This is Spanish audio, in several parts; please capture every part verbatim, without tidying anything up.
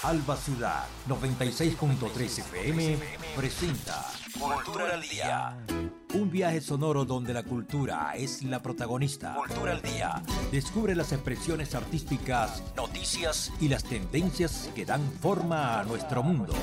Alba Ciudad noventa y seis punto tres F M presenta Cultura al Día. Un viaje sonoro donde la cultura es la protagonista. Cultura al Día. Descubre las expresiones artísticas, noticias y las tendencias que dan forma a nuestro mundo.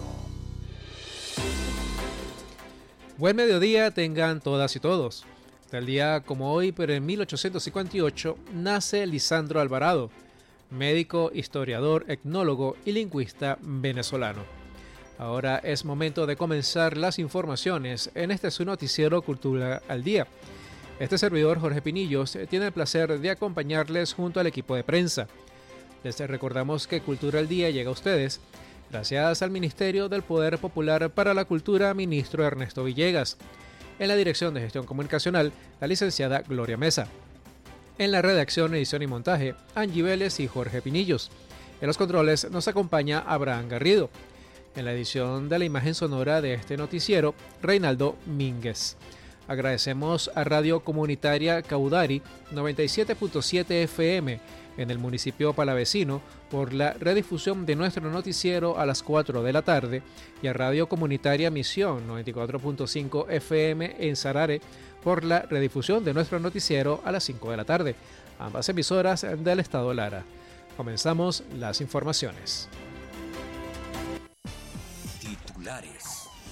Buen mediodía tengan todas y todos. Tal día como hoy, pero en mil ochocientos cincuenta y ocho, nace Lisandro Alvarado, médico, historiador, etnólogo y lingüista venezolano. Ahora es momento de comenzar las informaciones en este su noticiero Cultura al Día. Este servidor, Jorge Pinillos, tiene el placer de acompañarles junto al equipo de prensa. Les recordamos que Cultura al Día llega a ustedes gracias al Ministerio del Poder Popular para la Cultura, ministro Ernesto Villegas. En la Dirección de Gestión Comunicacional, la licenciada Gloria Mesa. En la redacción, edición y montaje, Angie Vélez y Jorge Pinillos. En los controles nos acompaña Abraham Garrido. En la edición de la imagen sonora de este noticiero, Reinaldo Mínguez. Agradecemos a Radio Comunitaria Caudari noventa y siete punto siete F M en el municipio palavecino por la redifusión de nuestro noticiero a las cuatro de la tarde y a Radio Comunitaria Misión noventa y cuatro punto cinco F M en Sarare por la redifusión de nuestro noticiero a las cinco de la tarde, ambas emisoras del estado Lara. Comenzamos las informaciones. Titulares.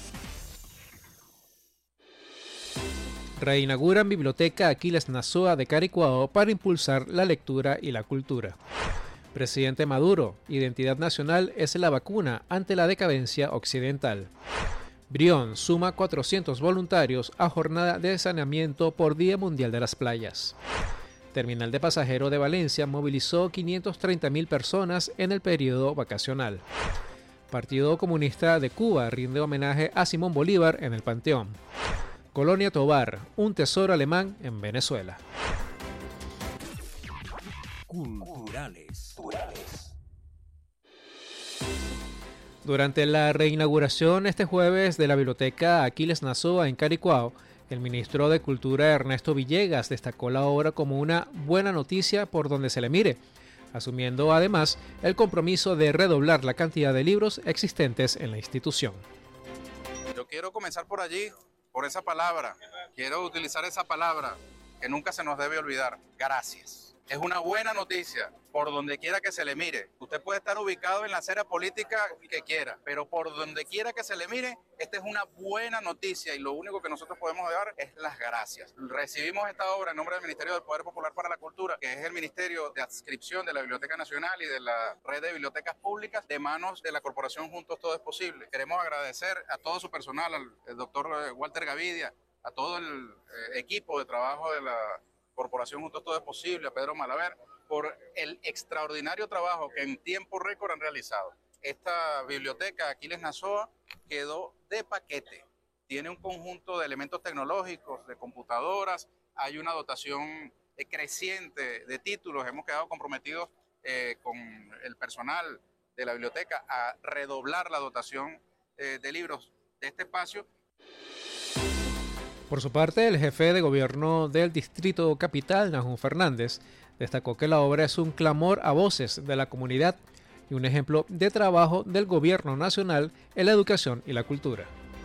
Reinauguran Biblioteca Aquiles Nazoa de Caricuao para impulsar la lectura y la cultura. Presidente Maduro, identidad nacional es la vacuna ante la decadencia occidental. Brión suma cuatrocientos voluntarios a jornada de saneamiento por Día Mundial de las Playas. Terminal de Pasajero de Valencia movilizó quinientas treinta mil personas en el periodo vacacional. Partido Comunista de Cuba rinde homenaje a Simón Bolívar en el Panteón. Colonia Tovar, un tesoro alemán en Venezuela. Culturales. Durante la reinauguración este jueves de la Biblioteca Aquiles Nazoa en Caricuao, el ministro de Cultura Ernesto Villegas destacó la obra como una buena noticia por donde se le mire, asumiendo además el compromiso de redoblar la cantidad de libros existentes en la institución. Yo quiero comenzar por allí, por esa palabra. Quiero utilizar esa palabra que nunca se nos debe olvidar. Gracias. Es una buena noticia por donde quiera que se le mire. Usted puede estar ubicado en la acera política que quiera, pero por donde quiera que se le mire, esta es una buena noticia y lo único que nosotros podemos dar es las gracias. Recibimos esta obra en nombre del Ministerio del Poder Popular para la Cultura, que es el Ministerio de Adscripción de la Biblioteca Nacional y de la Red de Bibliotecas Públicas, de manos de la Corporación Juntos Todo es Posible. Queremos agradecer a todo su personal, al, al doctor Walter Gavidia, a todo el eh, equipo de trabajo de la Corporación Juntos Todo es Posible, a Pedro Malaver, por el extraordinario trabajo que en tiempo récord han realizado. Esta biblioteca Aquiles Nazoa quedó de paquete. Tiene un conjunto de elementos tecnológicos, de computadoras, hay una dotación creciente de títulos. Hemos quedado comprometidos eh, con el personal de la biblioteca a redoblar la dotación eh, de libros de este espacio. Por su parte, el jefe de gobierno del Distrito Capital, Nahum Fernández, destacó que la obra es un clamor a voces de la comunidad y un ejemplo de trabajo del gobierno nacional en la educación y la cultura.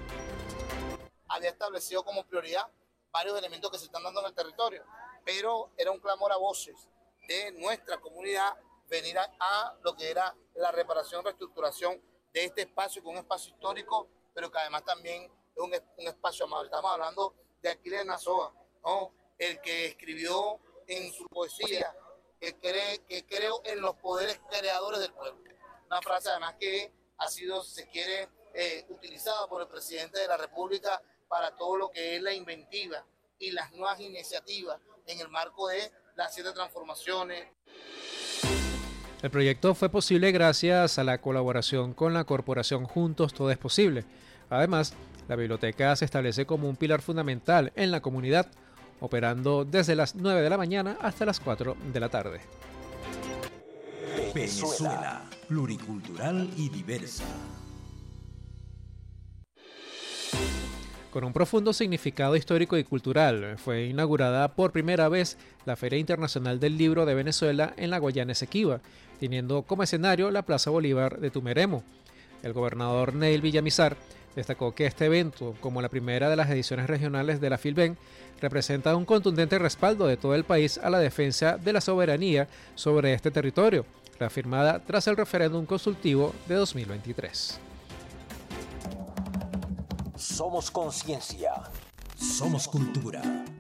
Había establecido como prioridad varios elementos que se están dando en el territorio, pero era un clamor a voces de nuestra comunidad venir a, a lo que era la reparación, reestructuración de este espacio, que es un espacio histórico, pero que además también es un, un espacio amable. Estamos hablando de Aquiles Nazoa, ¿no? El que escribió en su poesía que, cree, que creo en los poderes creadores del pueblo. Una frase además que ha sido, si se quiere, eh, utilizada por el presidente de la República para todo lo que es la inventiva y las nuevas iniciativas en el marco de las siete transformaciones. El proyecto fue posible gracias a la colaboración con la Corporación Juntos Todo es Posible. Además, la biblioteca se establece como un pilar fundamental en la comunidad, operando desde las nueve de la mañana hasta las cuatro de la tarde. Venezuela, pluricultural y diversa. Con un profundo significado histórico y cultural, fue inaugurada por primera vez la Feria Internacional del Libro de Venezuela en la Guayana Esequiba, teniendo como escenario la Plaza Bolívar de Tumeremo. El gobernador Neil Villamizar destacó que este evento, como la primera de las ediciones regionales de la Filben, representa un contundente respaldo de todo el país a la defensa de la soberanía sobre este territorio, reafirmada tras el referéndum consultivo de dos mil veintitrés. Somos conciencia. Somos cultura.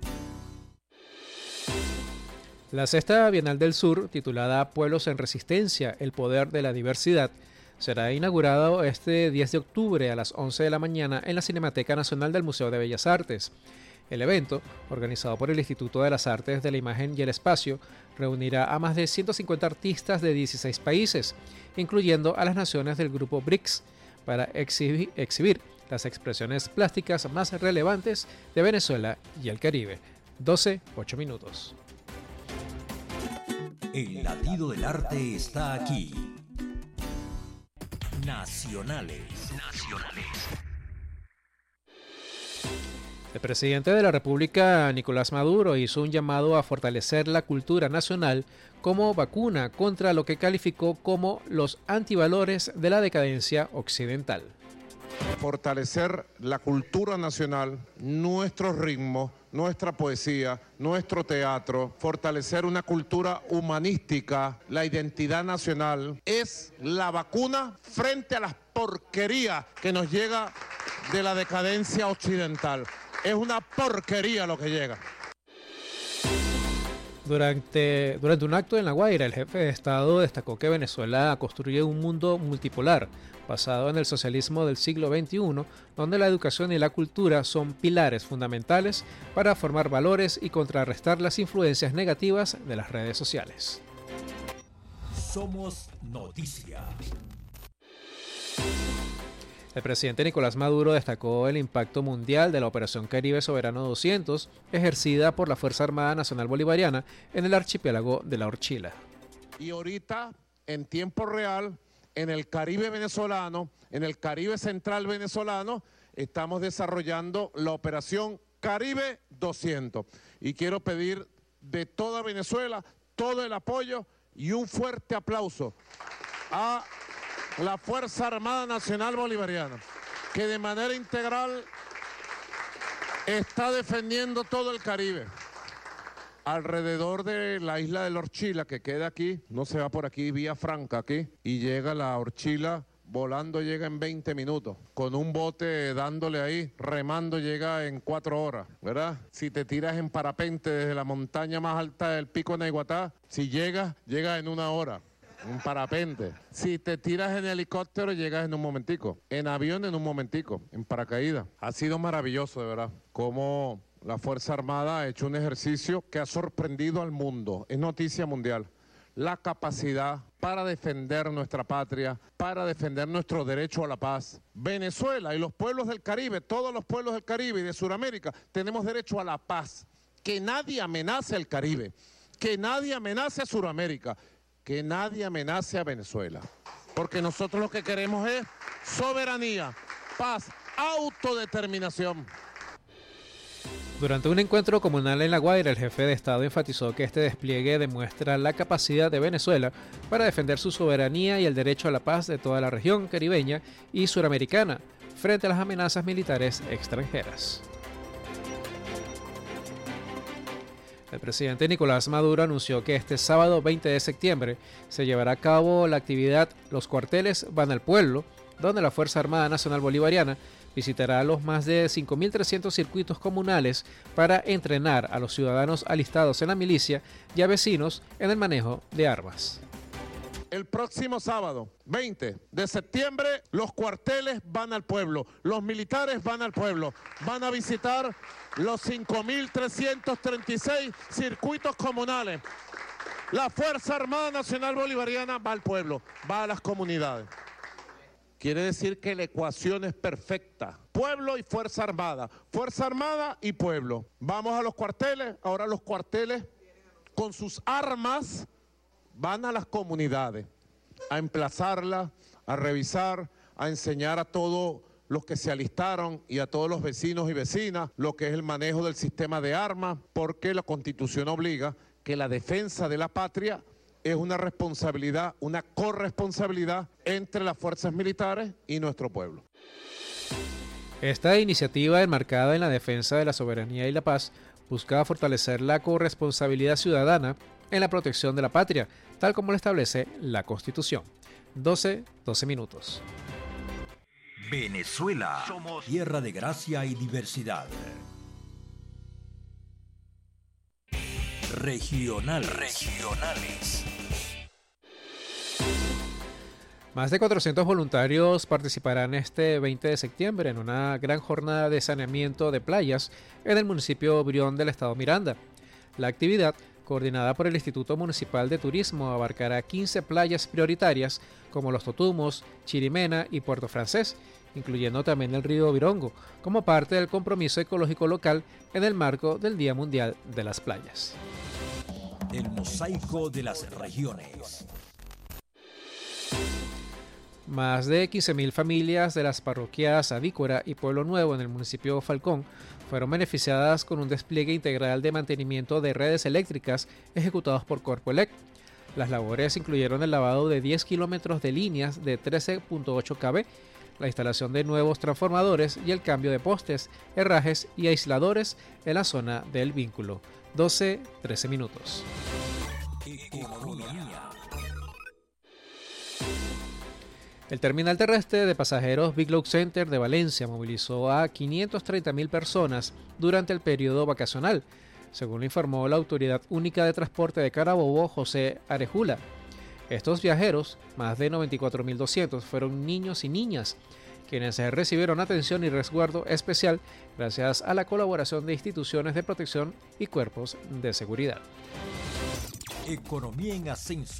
La sexta Bienal del Sur, titulada Pueblos en Resistencia, el poder de la diversidad, será inaugurado este diez de octubre a las once de la mañana en la Cinemateca Nacional del Museo de Bellas Artes. El evento, organizado por el Instituto de las Artes de la Imagen y el Espacio, reunirá a más de ciento cincuenta artistas de dieciséis países, incluyendo a las naciones del grupo B R I C S, para exhibi- exhibir las expresiones plásticas más relevantes de Venezuela y el Caribe. doce, ocho minutos. El latido del arte está aquí. Nacionales. Nacionales. El presidente de la República, Nicolás Maduro, hizo un llamado a fortalecer la cultura nacional como vacuna contra lo que calificó como los antivalores de la decadencia occidental. Fortalecer la cultura nacional, nuestros ritmos, nuestra poesía, nuestro teatro, fortalecer una cultura humanística, la identidad nacional, es la vacuna frente a las porquerías que nos llega de la decadencia occidental. Es una porquería lo que llega. Durante, durante un acto en La Guaira, el jefe de Estado destacó que Venezuela construye un mundo multipolar, basado en el socialismo del siglo veintiuno, donde la educación y la cultura son pilares fundamentales para formar valores y contrarrestar las influencias negativas de las redes sociales. Somos noticia. El presidente Nicolás Maduro destacó el impacto mundial de la Operación Caribe Soberano doscientos, ejercida por la Fuerza Armada Nacional Bolivariana en el archipiélago de La Orchila. Y ahorita, en tiempo real, en el Caribe venezolano, en el Caribe central venezolano, estamos desarrollando la Operación Caribe doscientos. Y quiero pedir de toda Venezuela todo el apoyo y un fuerte aplauso a la Fuerza Armada Nacional Bolivariana, que de manera integral está defendiendo todo el Caribe. Alrededor de la isla de La Orchila, que queda aquí, no se va por aquí, vía Franca aquí, y llega la Orchila, volando llega en veinte minutos, con un bote dándole ahí, remando llega en cuatro horas, ¿verdad? Si te tiras en parapente desde la montaña más alta del Pico Naiguatá, si llegas, llegas en una hora. Un parapente. Si te tiras en helicóptero, llegas en un momentico. En avión, en un momentico. En paracaídas. Ha sido maravilloso, de verdad. Cómo la Fuerza Armada ha hecho un ejercicio que ha sorprendido al mundo. Es noticia mundial. La capacidad para defender nuestra patria, para defender nuestro derecho a la paz. Venezuela y los pueblos del Caribe, todos los pueblos del Caribe y de Sudamérica, tenemos derecho a la paz. Que nadie amenace al Caribe. Que nadie amenace a Sudamérica. Que nadie amenace a Venezuela, porque nosotros lo que queremos es soberanía, paz, autodeterminación. Durante un encuentro comunal en La Guaira, el jefe de Estado enfatizó que este despliegue demuestra la capacidad de Venezuela para defender su soberanía y el derecho a la paz de toda la región caribeña y suramericana frente a las amenazas militares extranjeras. El presidente Nicolás Maduro anunció que este sábado veinte de septiembre se llevará a cabo la actividad Los Cuarteles Van al Pueblo, donde la Fuerza Armada Nacional Bolivariana visitará los más de cinco mil trescientos circuitos comunales para entrenar a los ciudadanos alistados en la milicia y a vecinos en el manejo de armas. El próximo sábado, veinte de septiembre, los cuarteles van al pueblo, los militares van al pueblo, van a visitar los cinco mil trescientos treinta y seis circuitos comunales. La Fuerza Armada Nacional Bolivariana va al pueblo, va a las comunidades. Quiere decir que la ecuación es perfecta. Pueblo y Fuerza Armada, Fuerza Armada y pueblo. Vamos a los cuarteles, ahora los cuarteles con sus armas van a las comunidades a emplazarlas, a revisar, a enseñar a todos los que se alistaron y a todos los vecinos y vecinas lo que es el manejo del sistema de armas, porque la Constitución obliga que la defensa de la patria es una responsabilidad, una corresponsabilidad entre las fuerzas militares y nuestro pueblo. Esta iniciativa, enmarcada en la defensa de la soberanía y la paz, busca fortalecer la corresponsabilidad ciudadana en la protección de la patria, tal como lo establece la Constitución. doce, doce minutos. Venezuela, somos tierra de gracia y diversidad. Regionales. Regionales. Más de cuatrocientos voluntarios participarán este veinte de septiembre en una gran jornada de saneamiento de playas en el municipio Brión del estado Miranda. La actividad, coordinada por el Instituto Municipal de Turismo, abarcará quince playas prioritarias como Los Totumos, Chirimena y Puerto Francés, incluyendo también el río Virongo, como parte del compromiso ecológico local en el marco del Día Mundial de las Playas. El mosaico de las regiones. Más de quince mil familias de las parroquias Avícora y Pueblo Nuevo en el municipio Falcón fueron beneficiadas con un despliegue integral de mantenimiento de redes eléctricas ejecutados por Corpoelec. Las labores incluyeron el lavado de diez kilómetros de líneas de trece punto ocho kilómetros, la instalación de nuevos transformadores y el cambio de postes, herrajes y aisladores en la zona del vínculo. doce, trece minutos. Economía. El terminal terrestre de pasajeros Big Load Center de Valencia movilizó a quinientas treinta mil personas durante el periodo vacacional, según lo informó la Autoridad Única de Transporte de Carabobo, José Arejula. Estos viajeros, más de noventa y cuatro mil doscientos, fueron niños y niñas, quienes recibieron atención y resguardo especial gracias a la colaboración de instituciones de protección y cuerpos de seguridad. Economía en ascenso.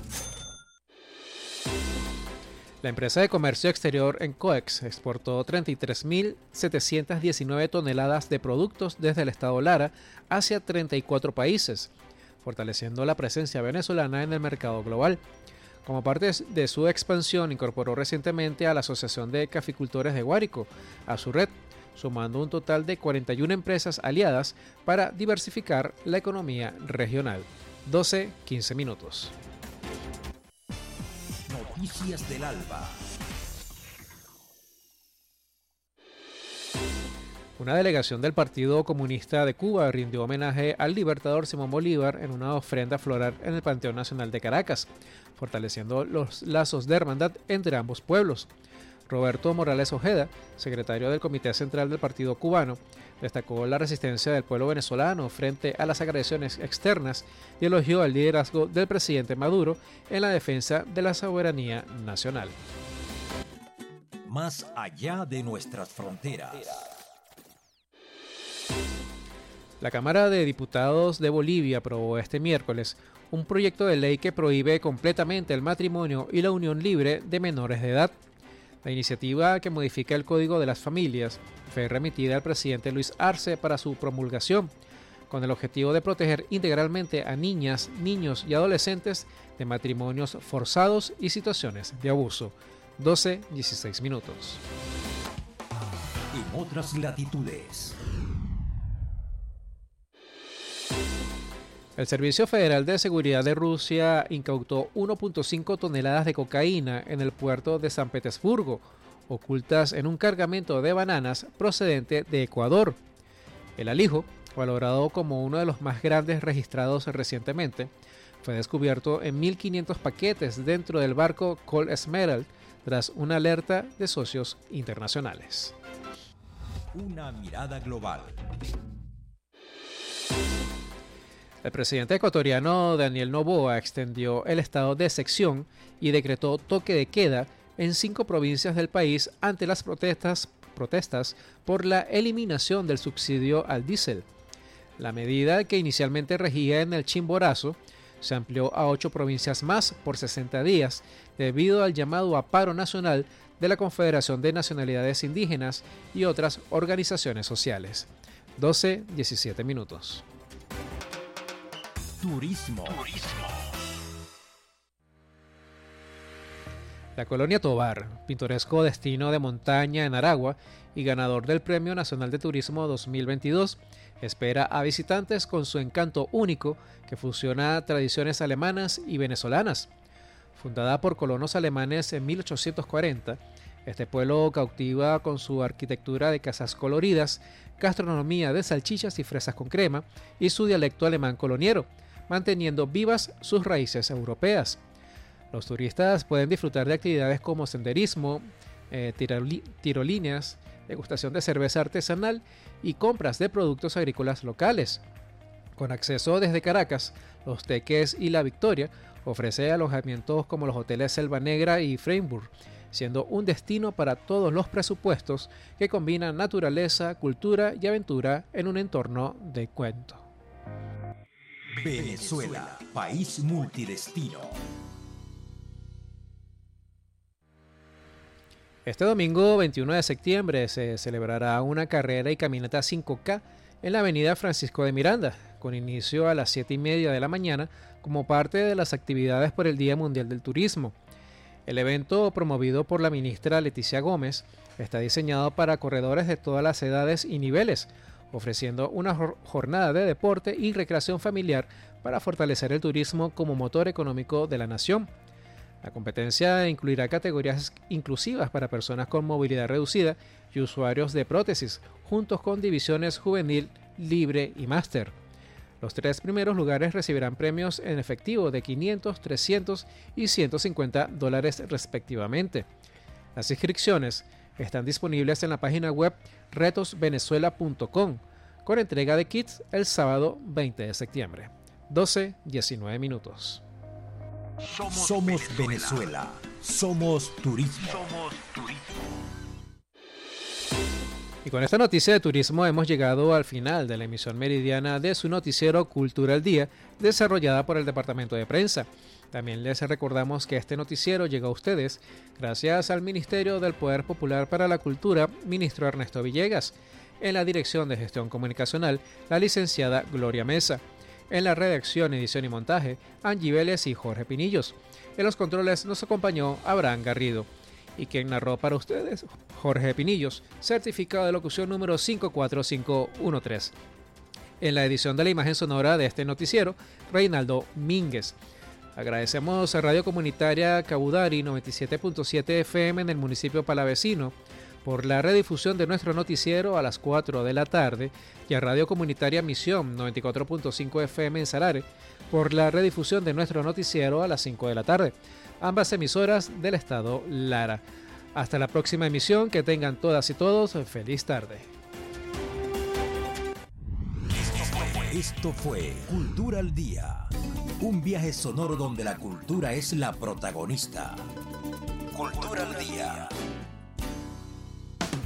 La empresa de comercio exterior Encoex exportó treinta y tres mil setecientas diecinueve toneladas de productos desde el estado Lara hacia treinta y cuatro países, fortaleciendo la presencia venezolana en el mercado global. Como parte de su expansión, incorporó recientemente a la Asociación de Caficultores de Guárico a su red, sumando un total de cuarenta y una empresas aliadas para diversificar la economía regional. doce, quince minutos. Noticias del Alba. Una delegación del Partido Comunista de Cuba rindió homenaje al libertador Simón Bolívar en una ofrenda floral en el Panteón Nacional de Caracas, fortaleciendo los lazos de hermandad entre ambos pueblos. Roberto Morales Ojeda, secretario del Comité Central del Partido Cubano, destacó la resistencia del pueblo venezolano frente a las agresiones externas y elogió el liderazgo del presidente Maduro en la defensa de la soberanía nacional. Más allá de nuestras fronteras. La Cámara de Diputados de Bolivia aprobó este miércoles un proyecto de ley que prohíbe completamente el matrimonio y la unión libre de menores de edad. La iniciativa, que modifica el Código de las Familias, fue remitida al presidente Luis Arce para su promulgación, con el objetivo de proteger integralmente a niñas, niños y adolescentes de matrimonios forzados y situaciones de abuso. doce, dieciséis minutos. En otras latitudes. El Servicio Federal de Seguridad de Rusia incautó uno punto cinco toneladas de cocaína en el puerto de San Petersburgo, ocultas en un cargamento de bananas procedente de Ecuador. El alijo, valorado como uno de los más grandes registrados recientemente, fue descubierto en mil quinientos paquetes dentro del barco Cold Emerald tras una alerta de socios internacionales. Una mirada global. El presidente ecuatoriano Daniel Noboa extendió el estado de excepción y decretó toque de queda en cinco provincias del país ante las protestas, protestas por la eliminación del subsidio al diésel. La medida, que inicialmente regía en el Chimborazo, se amplió a ocho provincias más por sesenta días debido al llamado a paro nacional de la Confederación de Nacionalidades Indígenas y otras organizaciones sociales. doce, diecisiete minutos. Turismo. La colonia Tovar, pintoresco destino de montaña en Aragua y ganador del Premio Nacional de Turismo dos mil veintidós, espera a visitantes con su encanto único que fusiona tradiciones alemanas y venezolanas. Fundada por colonos alemanes en mil ochocientos cuarenta, este pueblo cautiva con su arquitectura de casas coloridas, gastronomía de salchichas y fresas con crema y su dialecto alemán coloniero, manteniendo vivas sus raíces europeas. Los turistas pueden disfrutar de actividades como senderismo, eh, tiroli- tirolíneas, degustación de cerveza artesanal y compras de productos agrícolas locales. Con acceso desde Caracas, Los Teques y La Victoria ofrece alojamientos como los hoteles Selva Negra y Freiburg, siendo un destino para todos los presupuestos que combinan naturaleza, cultura y aventura en un entorno de cuento. Venezuela, país multidestino. Este domingo veintiuno de septiembre se celebrará una carrera y caminata cinco K en la avenida Francisco de Miranda, con inicio a las siete y media de la mañana como parte de las actividades por el Día Mundial del Turismo. El evento, promovido por la ministra Leticia Gómez, está diseñado para corredores de todas las edades y niveles, ofreciendo una jornada de deporte y recreación familiar para fortalecer el turismo como motor económico de la nación. La competencia incluirá categorías inclusivas para personas con movilidad reducida y usuarios de prótesis, juntos con divisiones juvenil, libre y máster. Los tres primeros lugares recibirán premios en efectivo de quinientos, trescientos y ciento cincuenta dólares respectivamente. Las inscripciones están disponibles en la página web retos venezuela punto com, con entrega de kits el sábado veinte de septiembre, doce diecinueve minutos. Somos, Somos Venezuela. Venezuela. Somos turismo. Somos turismo. Y con esta noticia de turismo hemos llegado al final de la emisión meridiana de su noticiero Cultura al Día, desarrollada por el Departamento de Prensa. También les recordamos que este noticiero llega a ustedes gracias al Ministerio del Poder Popular para la Cultura, ministro Ernesto Villegas. En la Dirección de Gestión Comunicacional, la licenciada Gloria Mesa. En la redacción, edición y montaje, Angie Vélez y Jorge Pinillos. En los controles nos acompañó Abraham Garrido. Y quien narró para ustedes, Jorge Pinillos, certificado de locución número cinco cuatro cinco uno tres. En la edición de la imagen sonora de este noticiero, Reinaldo Mínguez. Agradecemos a Radio Comunitaria Cabudari noventa y siete punto siete F M en el municipio palavecino por la redifusión de nuestro noticiero a las cuatro de la tarde y a Radio Comunitaria Misión noventa y cuatro punto cinco F M en Sarare por la redifusión de nuestro noticiero a las cinco de la tarde, ambas emisoras del estado Lara. Hasta la próxima emisión, que tengan todas y todos feliz tarde. Esto fue Cultura al Día, un viaje sonoro donde la cultura es la protagonista. Cultura al Día.